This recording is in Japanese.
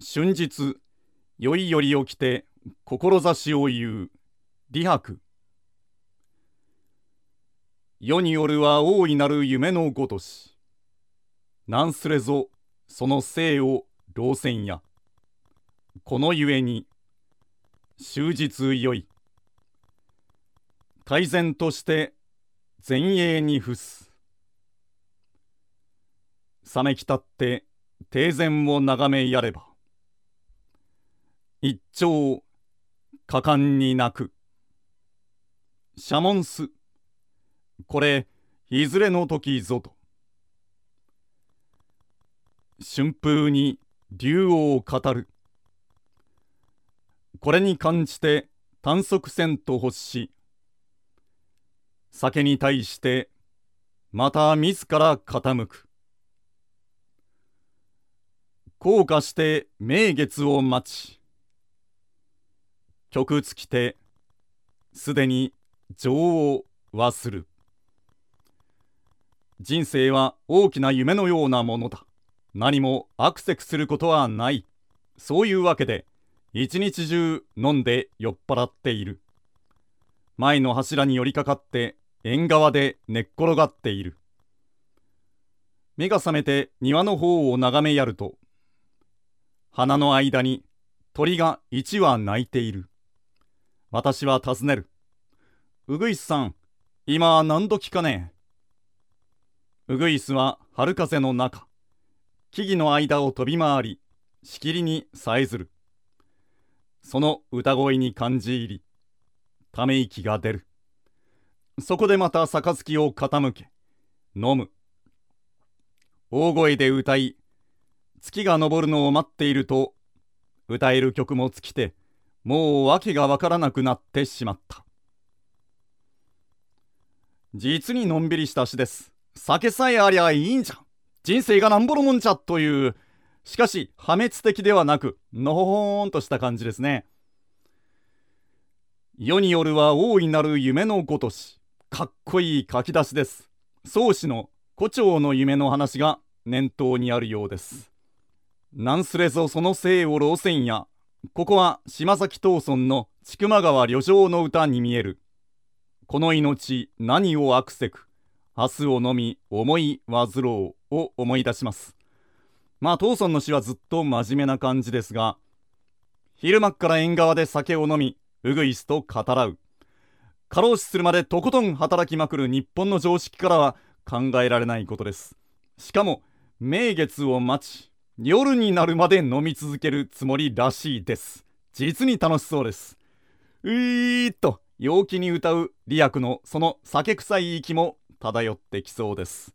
春日酔いより起きて志を言う李白。世によるは大いなる夢のごとし、なんすれぞその生を老戦や。このゆえに終日よい大然として前衛に伏す。冷めきたって庭前を眺めやれば、一朝果敢に泣く。社門すこれいずれの時ぞと。春風に竜王を語る。これに感じて短足せんと欲し、酒に対してまた自ら傾く。降下して名月を待ち、曲尽きてすでに情を忘る。人生は大きな夢のようなものだ。何もアクセクすることはない。そういうわけで一日中飲んで酔っ払っている。前の柱に寄りかかって縁側で寝っ転がっている。目が覚めて庭の方を眺めやると、花の間に鳥が一羽鳴いている。私は尋ねる。うぐいすさん、今何時かね。うぐいすは春風の中、木々の間を飛び回り、しきりにさえずる。その歌声に感じ入り、ため息が出る。そこでまた杯を傾け、飲む。大声で歌い、月が昇るのを待っていると、歌える曲も尽きて、もう訳がわからなくなってしまった。実にのんびりした詩です。酒さえありゃいいんじゃ。人生がなんぼのもんじゃという、しかし破滅的ではなく、のほほーんとした感じですね。世によるは大いなる夢のごとし、かっこいい書き出しです。宗氏の胡蝶の夢の話が念頭にあるようです。なんすれぞその生を老戦や。ここは島崎藤村の千曲川旅情の歌に見える。この命何を悪せく、明日をのみ思い煩うを思い出します。藤村の詩はずっと真面目な感じですが、昼間っから縁側で酒を飲み、うぐいすと語らう。過労死するまでとことん働きまくる日本の常識からは考えられないことです。しかも名月を待ち、夜になるまで飲み続けるつもりらしいです。実に楽しそうです。と陽気に歌う李白のその酒臭い息も漂ってきそうです。